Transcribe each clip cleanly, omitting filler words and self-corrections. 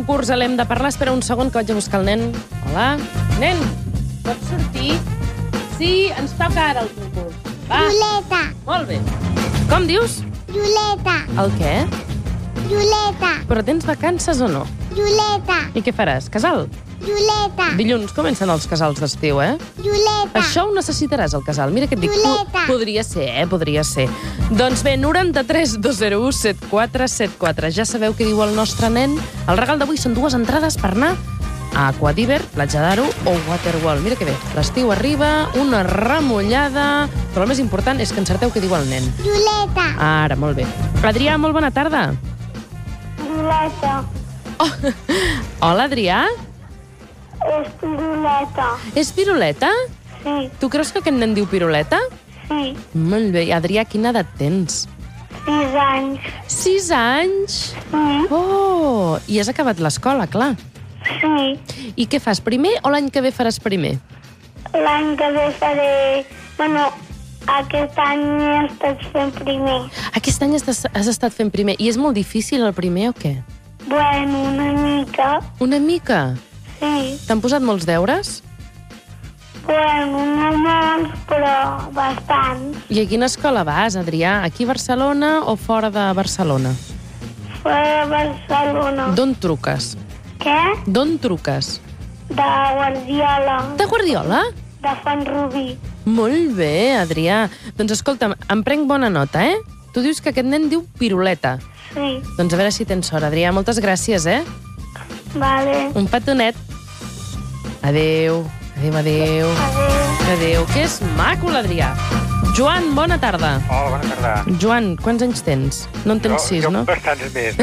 concurs a l'Hem de parlar. Espera un segon que vaig a buscar el nen. Hola. Nen, pots sortir? Sí, ens toca ara el concurs. Va. Violeta. Molt bé. Com dius? Violeta. El què? Violeta. Però tens vacances o no? Violeta. I què faràs? Casal? Violeta. Dilluns comencen els casals d'estiu, eh? Violeta. Això ho necessitaràs, el casal. Mira què et dic. Violeta. Podria ser, podria ser. Doncs bé, 93 201 7474. Ja sabeu què diu el nostre nen. El regal d'avui són 2 entrades per anar a Aquadiver, Platja d'Aro o Waterworld. Mira que bé. L'estiu arriba, una remullada, però el més important és que encerteu què diu el nen. Violeta. Ara, molt bé. Adrià, molt bona tarda. Violeta. Hola, Adrià. És Violeta. És Piruleta? Sí, Tu creus que aquest nen diu Piruleta? sí. Molt bé. Adrià, quina edat tens? 6 anys. 6 anys? Sí, Oh! I has acabat l'escola, clar. sí. I què fas, primer o l'any que ve faràs primer? L'any que ve faré... Bueno, aquest any he estat fent primer. Aquest any has estat fent primer. I és molt difícil el primer o què? Bueno, una mica. Una mica? Sí. T'han posat molts deures? Bueno, no molts, però bastants. I a quina escola vas, Adrià? Aquí a Barcelona o fora de Barcelona? Fora de Barcelona. D'on truques? Què? D'on truques? De Guardiola. De Guardiola? De Font-rubí. Molt bé, Adrià. Doncs escolta'm, em prenc bona nota, eh? Tu dius que aquest nen diu Piruleta. Sí. Doncs a veure si tens sort, Adrià. Moltes gràcies, eh? Vale. Un petonet. Adéu. Adéu, adéu. Adéu. Adéu. Que és maco, l'Adrià. Joan, bona tarda. Hola, bona tarda. Joan, quants anys tens? No en tens 6, no? Bastants més,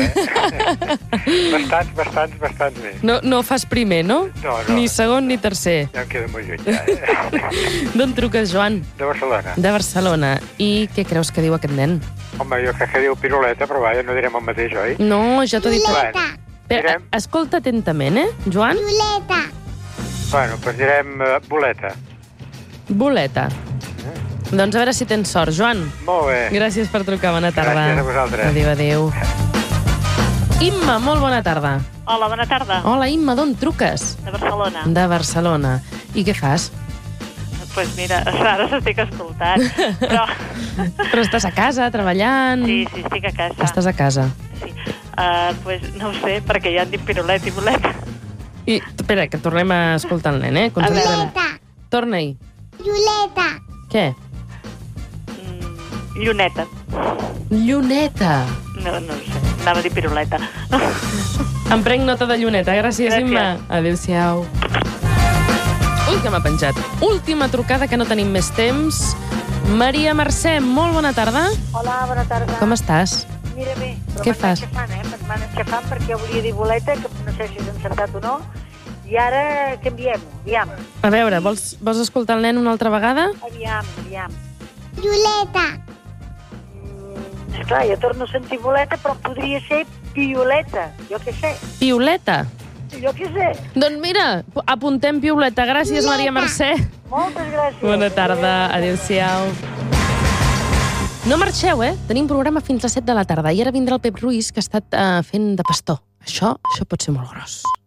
bastants més. No fas primer, no? No. Ni segon ni tercer. Ja em quedo molt lluny, ja. D'on truques, Joan? De Barcelona. De Barcelona. I què creus que diu aquest nen? Home, jo crec que diu Piruleta, però vaja, no direm el mateix, oi? No, ja t'ho he dit. Violeta. Espera, escolta atentament, eh, Joan? Violeta. Bueno, doncs direm boleta. Boleta. Doncs a veure si tens sort, Joan. Molt bé. Gràcies per trucar, bona tarda. Gràcies a vosaltres. Adéu, adéu. Imma, molt bona tarda. Hola, bona tarda. Hola, Imma, d'on truques? De Barcelona. De Barcelona. I què fas? Pues mira, ara s'estic escoltant. Però... Però estàs a casa, treballant? Sí, estic a casa. Estàs a casa. Sí. Pues no ho sé, perquè ja han dit pirulet i bolet. I, espera, que tornem a escoltar el nen, eh? Violeta. Torna-hi. Violeta. Què? Lluneta. Lluneta. No ho sé, anava a dir piruleta. Em prenc nota de lluneta. Gràcies, Gràcies. Imma. Adéu-siau. Ui, que m'ha penjat. Última trucada, que no tenim més temps. Maria Mercè, molt bona tarda. Hola, bona tarda. Com estàs? Mira bé, però Què fas? M'han enxafant perquè volia dir boleta, que no sé si és encertat o no, i ara canviem-ho, aviam. A veure, vols escoltar el nen una altra vegada? Aviam. Violeta. Esclar, jo torno a sentir boleta, però podria ser pioleta, jo què sé. Pioleta. Jo què sé. Doncs mira, apuntem Pioleta. Gràcies, Maria Mercè. Moltes gràcies. Bona tarda. Adéu-siau. No marxeu, eh? Tenim programa fins a les 7 de la tarda. I ara vindrà el Pep Ruiz, que ha estat fent de pastor. Això pot ser molt gros.